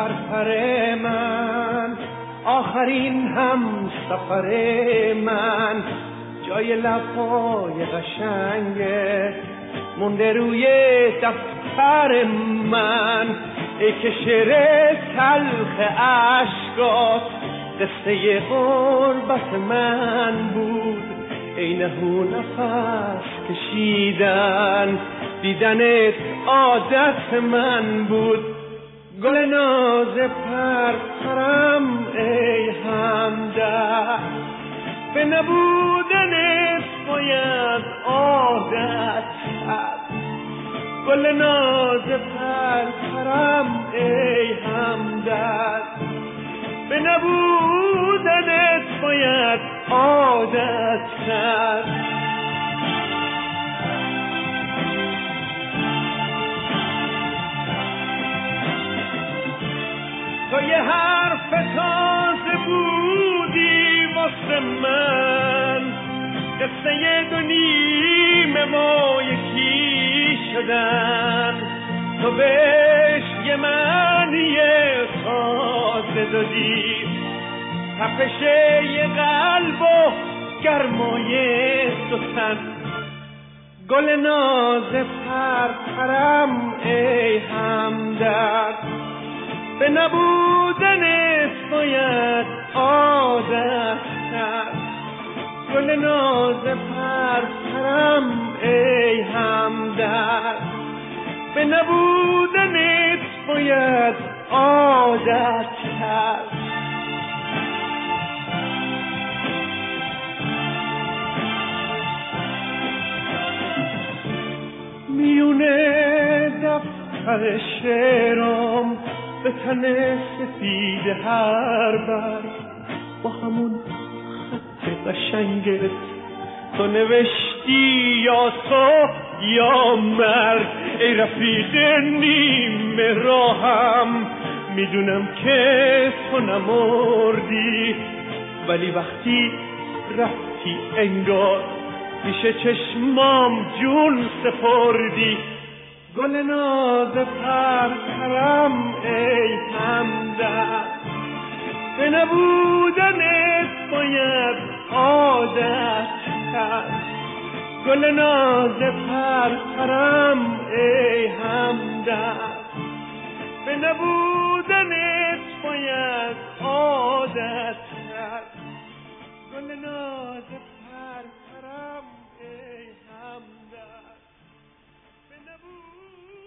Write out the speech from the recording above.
پرپر من، آخرین هم سفر من، جای لبهای قشنگت مونده روی دفتر من. ای که شعر تلخ عشقات قصه غربت من بود، ای نهو نفس کشیدن دیدنت عادت من بود. گل ناز پرپرم ای همدرد، به نبودنت باید عادت کرد. گل ناز پرپرم ای همدرد، به نبودنت باید عادت کرد. تو یه حرف تازه بودی واسه من، قصه دو نیمه ما یکی شدن. تو بهش یه معنی تازه دادی، تپش یه قلب و گرمای دو تن. گل ناز پرپرم ای همدرد، به نبودنت باید عادت کرد. گل ناز پرپرم ای همدرد، به نبودنت باید عادت کرد. میونه دفتر شعرام به تن سفید هر بر، با همون خط قشنگت تو نوشتی یا تو یا مرگ. ای رفیق نیمه راهم، میدونم که تو نمردی، ولی وقتی رفتی انگار پیش چشمام جون سپردی. گل ناز پرپرم ای همدرد، به نبودنت باید عادت کرد. گل ناز پرپرم ای همدرد، به نبودنت باید عادت کرد. گل ناز پرپرم ای همدرد، به نبودنت